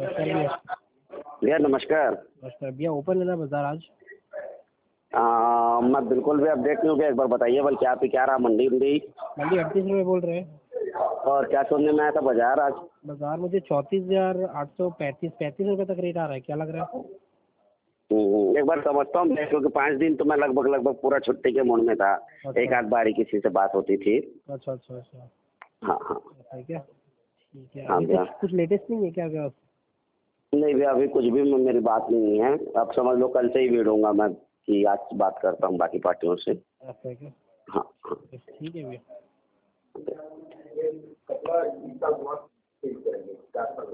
नमस्कार भैया। भैया नमस्कार। नमस्कार भैया, ओपन है ना बाजार आज? मैं बिल्कुल भी अपडेट नहीं हूँ भैया, एक बार बताइए बल्कि आप ही क्या रहा मंडी उंडी मंडी 38 रुपये बोल रहे हैं। और क्या सुनने में आया था बाजार आज? बाजार मुझे 34,835 रुपये तक रेट आ रहा है, क्या लग रहा है? एक बार समझता हूँ मैं, क्योंकि 5 दिन तो मैं लगभग पूरा छुट्टी के मूड में था। अच्छा। एक आध बारी किसी से बात होती थी। अच्छा अच्छा अच्छा। हाँ हाँ। ऐसा है क्या? ठीक है। हाँ अभी भैया। कुछ लेटेस्ट नहीं है क्या क्या? नहीं भैया, अभी कुछ भी मेरी बात नहीं है। अब समझ लो कल से ही भिड़ूंगा मैं कि आज बात करता हूँ बाकी पार्टियों से। ऐसा है क्या? हाँ हाँ। ठीक है भैया।